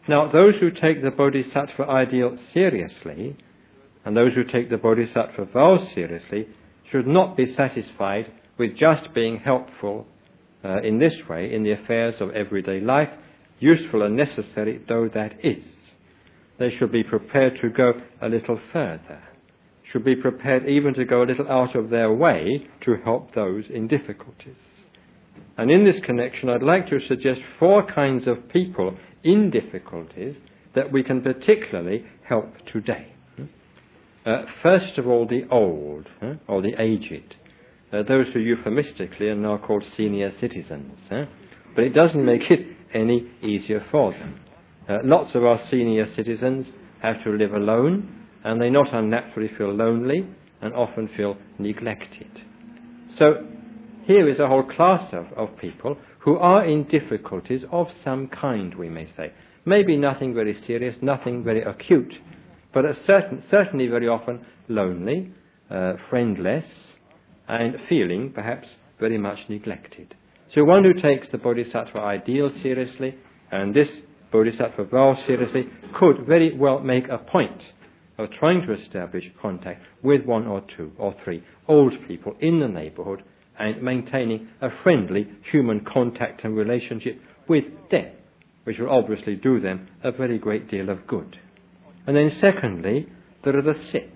Now, those who take the Bodhisattva ideal seriously, and those who take the Bodhisattva vow seriously, should not be satisfied with just being helpful in this way in the affairs of everyday life, useful and necessary though that is. They should be prepared to go a little further, should be prepared even to go a little out of their way to help those in difficulties. And in this connection, I'd like to suggest 4 kinds of people in difficulties that we can particularly help today. First of all, the old, or the aged, those who euphemistically are now called senior citizens. But it doesn't make it any easier for them. Lots of our senior citizens have to live alone, and they not unnaturally feel lonely and often feel neglected. So here is a whole class of people who are in difficulties of some kind, we may say. Maybe nothing very serious, nothing very acute, but certainly very often lonely, friendless, and feeling perhaps very much neglected. So one who takes the Bodhisattva ideal seriously and this Bodhisattva vow seriously could very well make a point of trying to establish contact with 1 or 2 or 3 old people in the neighbourhood and maintaining a friendly human contact and relationship with them, which will obviously do them a very great deal of good. And then secondly, there are the sick.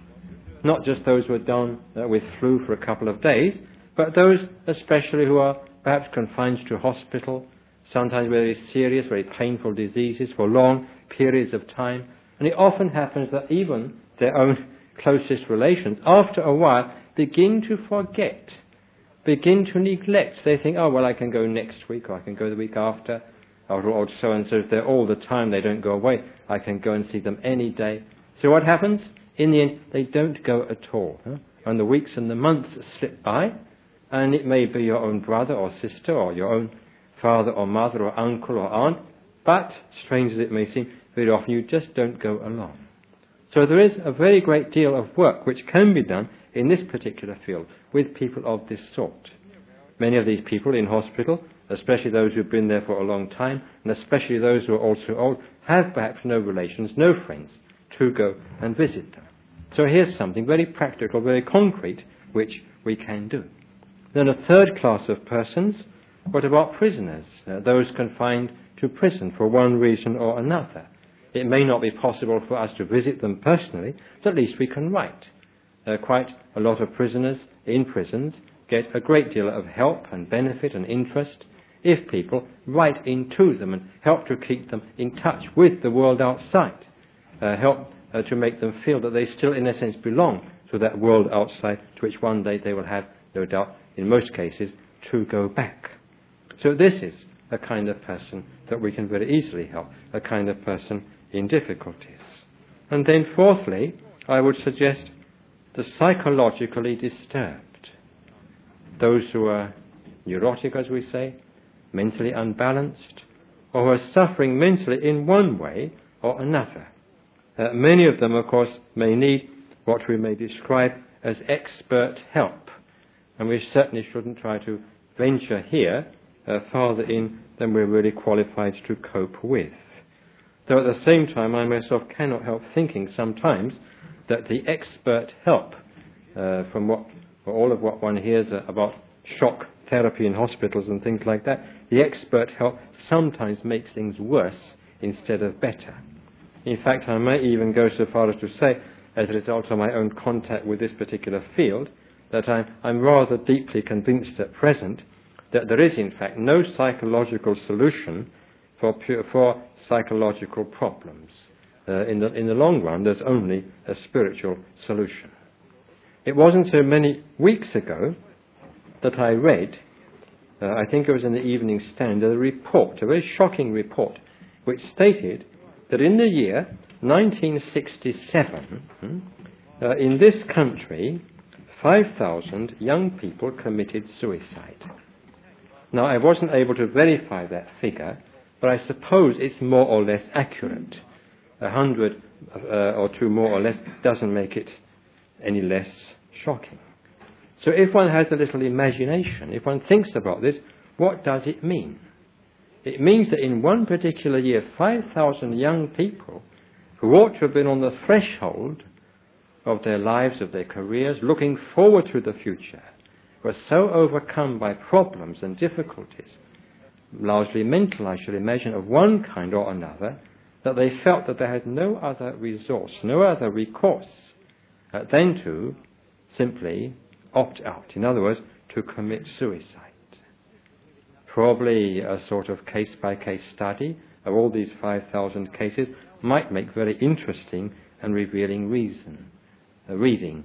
Not just those who are down with flu for a couple of days, but those especially who are perhaps confined to hospital, sometimes very serious, very painful diseases for long periods of time. And it often happens that even their own closest relations, after a while, begin to forget, begin to neglect. They think, oh, well, I can go next week, or I can go the week after, or so-and-so, if they're all the time, they don't go away, I can go and see them any day. So what happens? In the end, they don't go at all. And the weeks and the months slip by, and it may be your own brother or sister, or your own father or mother or uncle or aunt, but, strange as it may seem, very often you just don't go along. So there is a very great deal of work which can be done in this particular field with people of this sort. Many of these people in hospital, especially those who've been there for a long time, and especially those who are also old, have perhaps no relations, no friends to go and visit them. So here's something very practical, very concrete, which we can do. Then a third class of persons, what about prisoners, those confined to prison for one reason or another? It may not be possible for us to visit them personally, but at least we can write. Quite a lot of prisoners in prisons get a great deal of help and benefit and interest if people write into them and help to keep them in touch with the world outside, help to make them feel that they still, in a sense, belong to that world outside to which one day they will have, no doubt, in most cases, to go back. So this is a kind of person that we can very easily help, a kind of person in difficulties. And then fourthly, I would suggest the psychologically disturbed, those who are neurotic, as we say, mentally unbalanced, or who are suffering mentally in one way or another. Many of them, of course, may need what we may describe as expert help, and we certainly shouldn't try to venture here farther in than we're really qualified to cope with. Though at the same time, I myself cannot help thinking sometimes that the expert help from all of what one hears about shock therapy in hospitals and things like that, the expert help sometimes makes things worse instead of better. In fact, I may even go so far as to say, as a result of my own contact with this particular field, that I'm rather deeply convinced at present that there is in fact no psychological solution for psychological problems. In the long run, there's only a spiritual solution. It wasn't so many weeks ago that I read, I think it was in the Evening Standard, a report, a very shocking report, which stated that in the year 1967, in this country, 5,000 young people committed suicide. Now, I wasn't able to verify that figure, but I suppose it's more or less accurate. 100 or 2 more or less doesn't make it any less shocking. So if one has a little imagination, if one thinks about this, what does it mean? It means that in one particular year, 5,000 young people who ought to have been on the threshold of their lives, of their careers, looking forward to the future, were so overcome by problems and difficulties, largely mental, I should imagine, of one kind or another, that they felt that they had no other resource, no other recourse than to simply opt out. In other words, to commit suicide. Probably a sort of case-by-case study of all these 5,000 cases might make very interesting and revealing reading.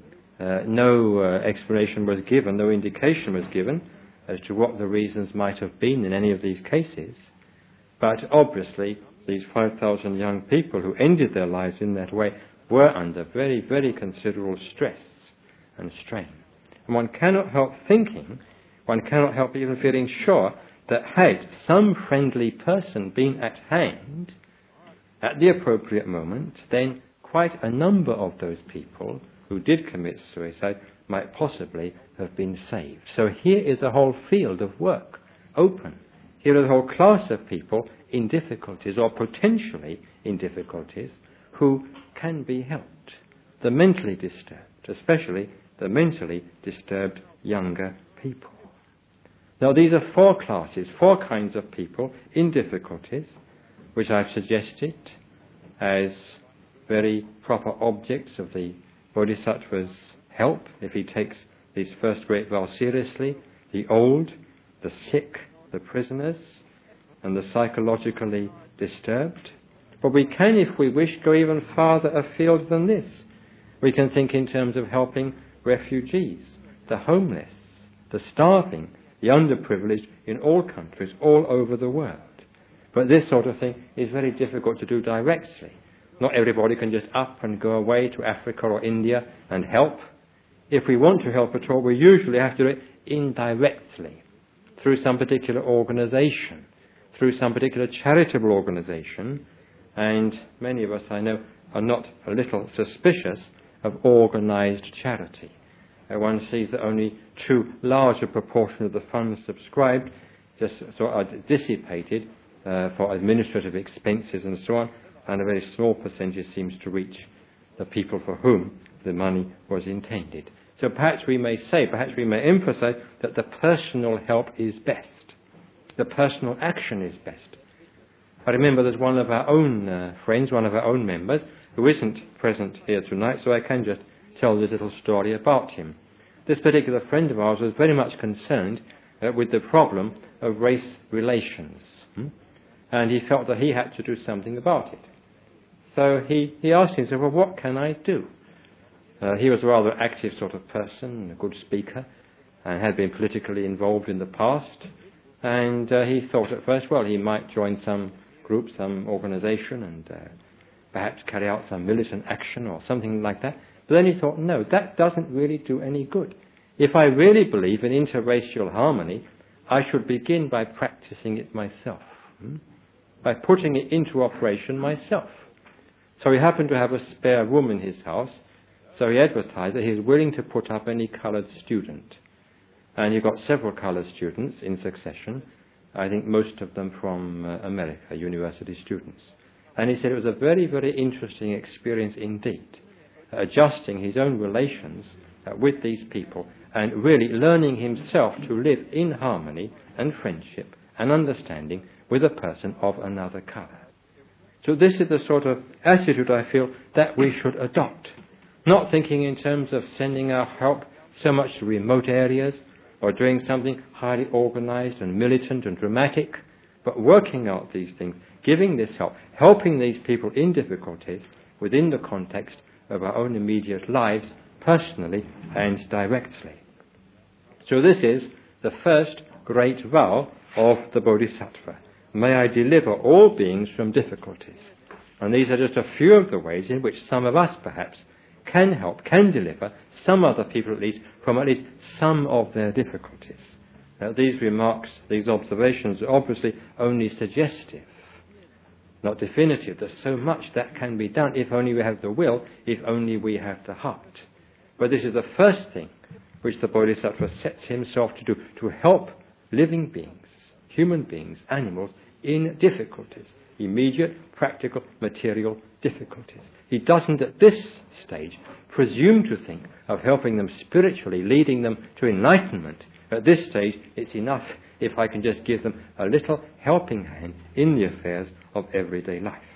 No explanation was given, no indication was given as to what the reasons might have been in any of these cases. But obviously, these 5,000 young people who ended their lives in that way were under very, very considerable stress and strain. And one cannot help thinking, one cannot help even feeling sure that had some friendly person been at hand at the appropriate moment, then quite a number of those people who did commit suicide might possibly have been saved. So here is a whole field of work open. Here is a whole class of people in difficulties, or potentially in difficulties, who can be helped. The mentally disturbed, especially the mentally disturbed younger people. Now these are four classes, four kinds of people in difficulties, which I've suggested as very proper objects of the Bodhisattva's help, if he takes these first great vows seriously: the old, the sick, the prisoners, and the psychologically disturbed. But we can, if we wish, go even farther afield than this. We can think in terms of helping refugees, the homeless, the starving, the underprivileged in all countries, all over the world. But this sort of thing is very difficult to do directly. Not everybody can just up and go away to Africa or India and help. If we want to help at all, we usually have to do it indirectly, through some particular organization, through some particular charitable organization. And many of us, I know, are not a little suspicious of organized charity. One sees that only too large a proportion of the funds subscribed just sort of are dissipated for administrative expenses and so on, and a very small percentage seems to reach the people for whom the money was intended. So perhaps we may say, perhaps we may emphasize that the personal help is best. The personal action is best. I remember there's one of our own friends, one of our own members, who isn't present here tonight, so I can just tell the little story about him. This particular friend of ours was very much concerned with the problem of race relations. And he felt that he had to do something about it. So he asked himself, well, what can I do? He was a rather active sort of person, a good speaker, and had been politically involved in the past. And he thought at first, well, he might join some group, some organization, and perhaps carry out some militant action or something like that. But then he thought, no, that doesn't really do any good. If I really believe in interracial harmony, I should begin by practicing it myself, by putting it into operation myself. So he happened to have a spare room in his house, so he advertised that he was willing to put up any coloured student. And he got several coloured students in succession, I think most of them from America, university students. And he said it was a very, very interesting experience indeed, adjusting his own relations with these people and really learning himself to live in harmony and friendship and understanding with a person of another colour. So this is the sort of attitude I feel that we should adopt, not thinking in terms of sending our help so much to remote areas or doing something highly organized and militant and dramatic, but working out these things, giving this help, helping these people in difficulties within the context of our own immediate lives, personally and directly. So this is the first great vow of the Bodhisattva. May I deliver all beings from difficulties. And these are just a few of the ways in which some of us perhaps can help, can deliver some other people at least from at least some of their difficulties. Now these remarks, these observations are obviously only suggestive, not definitive. There's so much that can be done if only we have the will, if only we have the heart. But this is the first thing which the Bodhisattva sets himself to do, to help living beings, human beings, animals, in difficulties, immediate, practical, material difficulties. He doesn't at this stage presume to think of helping them spiritually, leading them to enlightenment. At this stage, it's enough if I can just give them a little helping hand in the affairs of everyday life.